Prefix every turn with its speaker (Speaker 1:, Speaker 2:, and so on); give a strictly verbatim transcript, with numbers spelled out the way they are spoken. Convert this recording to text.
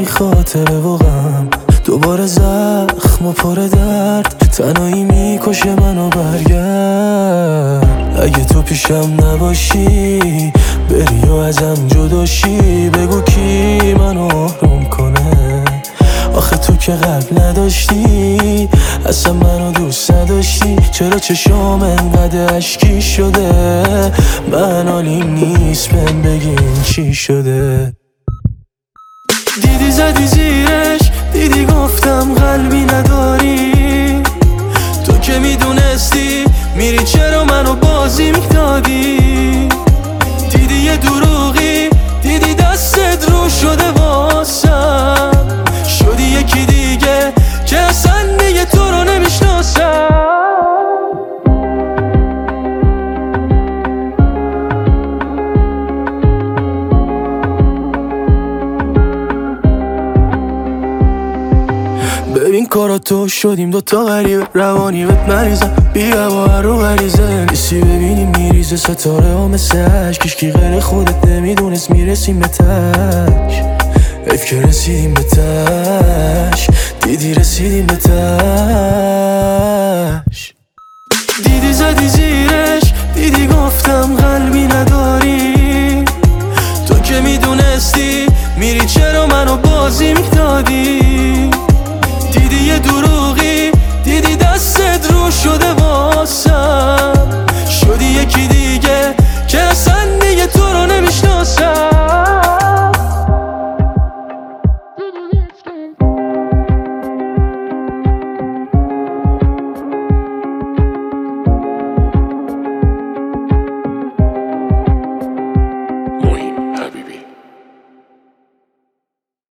Speaker 1: این خاطره و غم، دوباره زخم و پر درد، تنهایی میکشه منو. برگرد اگه تو پیشم نباشی، بری و ازم جداشی، بگو کی منو آروم کنه. آخه تو که قلب نداشتی، اصلا منو دوست نداشتی، چرا چشام انقدر اشکی شده؟ من حالیم نیست، بهم بگین چی شده؟ دیدی زدی زیرش، دیدی گفتم قلبی نداری، تو که میدونستی میری چرا منو بازی میدادی؟ دیدی یه دروغی، دیدی دستت رو شده واسم، شدی یکی دیگه که اصلا دیگه تو رو نمیشناسم. ببین کارا تو شدیم دوتا غریبه، روانی بهت مریضم، بیا با هر رو غریزه نیستی، ببینیم میریزه ستاره ها مثل عشق، هیچکی غیر خودت نمیدونست میرسیم به تک، حیف که رسیدیم به تش، دیدی رسیدیم به تش. دیدی زدی زیر